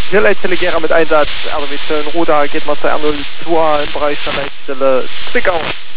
Hier Leitstelle Gera mit Einsatz, RW 10 Ruder, geht Master R02 im Bereich der Leitstelle Zwickau.